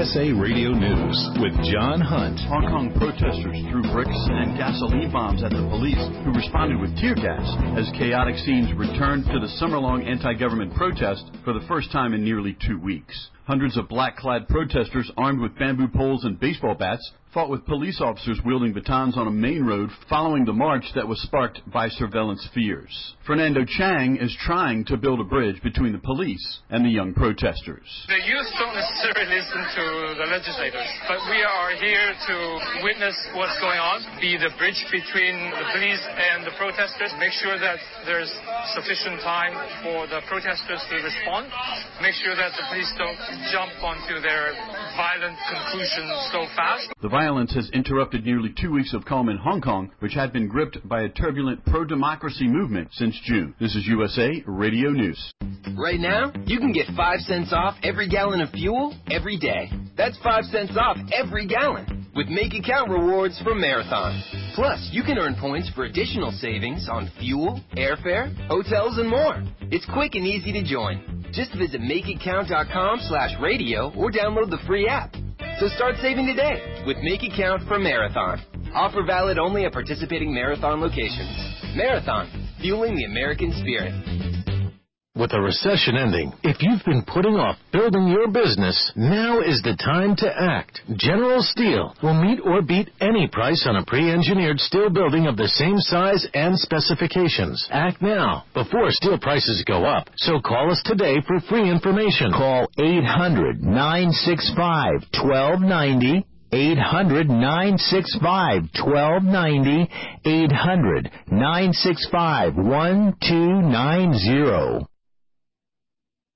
USA Radio News with John Hunt. Hong Kong protesters threw bricks and gasoline bombs at the police, who responded with tear gas as chaotic scenes returned to the summer-long anti-government protest for the first time in nearly 2 weeks. Hundreds of black-clad protesters armed with bamboo poles and baseball bats fought with police officers wielding batons on a main road following the march that was sparked by surveillance fears. Fernando Chang is trying to build a bridge between the police and the young protesters. The youth don't necessarily listen to the legislators, but we are here to witness what's going on, be the bridge between the police and the protesters, make sure that there's sufficient time for the protesters to respond, make sure that the police don't jump onto their violent conclusions so fast. The violence has interrupted nearly 2 weeks of calm in Hong Kong, which had been gripped by a turbulent pro-democracy movement since June. This is USA Radio News. Right now, you can get 5 cents off every gallon of fuel every day. That's 5 cents off every gallon with Make It Count rewards from Marathon. Plus, you can earn points for additional savings on fuel, airfare, hotels, and more. It's quick and easy to join. Just visit MakeItCount.com/radio or download the free app. So start saving today with Make It Count for Marathon. Offer valid only at participating Marathon locations. Marathon, fueling the American spirit. With a recession ending, if you've been putting off building your business, now is the time to act. General Steel will meet or beat any price on a pre-engineered steel building of the same size and specifications. Act now, before steel prices go up. So call us today for free information. Call 800-965-1290. 800-965-1290. 800-965-1290.